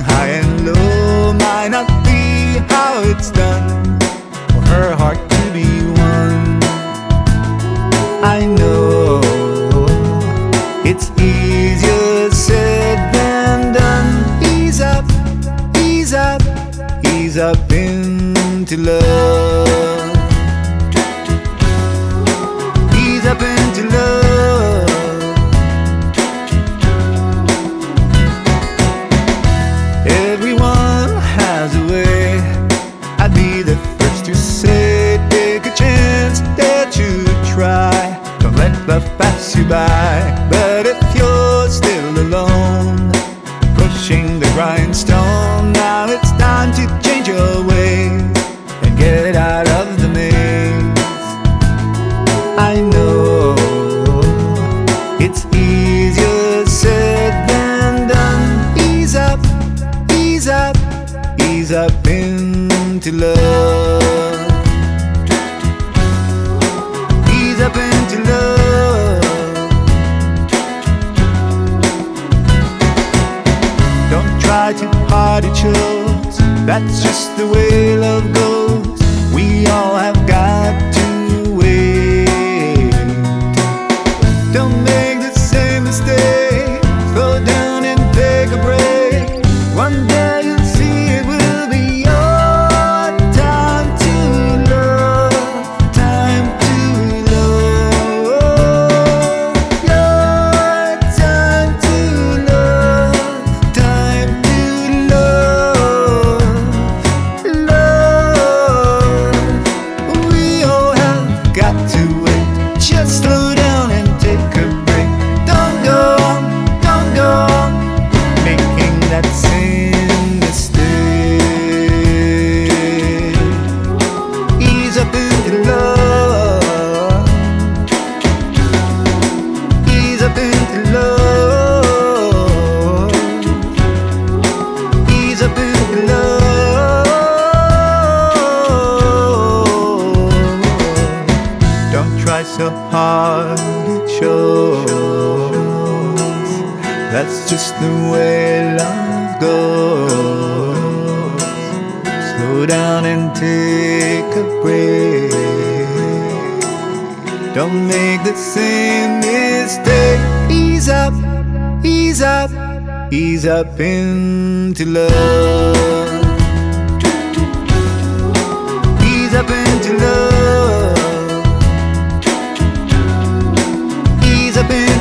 high and low might not be how it's done for her heart to be won. I know it's easier said than done. Ease up, ease up, ease up into love. Ease up into love. Everyone has a way. I'd be the first to say, take a chance, dare to try. Don't let love pass you by. But if you're still alone, pushing the grindstone, now it's time to change your ways and get out of the maze. I know it's easier said than done. Ease up, ease up, ease up into love. Ease up into love. Don't try to party chills, that's just the way love goes. We all have got to wait. Don't make the same mistake. Slow down and take a break. One day you'll see it will be your time to love. Time to love. Your time to love. Time to love. Love. We all have got to wait. Just slow down and take a break. Don't go on, don't go on, making that same mistake. Ease up into love. Ease up into love. Ease up into love. Don't try so hard, it shows. That's just the way love goes. Slow down and take a break. Don't make the same mistake. Ease up, ease up, ease up into love. Ease up into love. Ease up into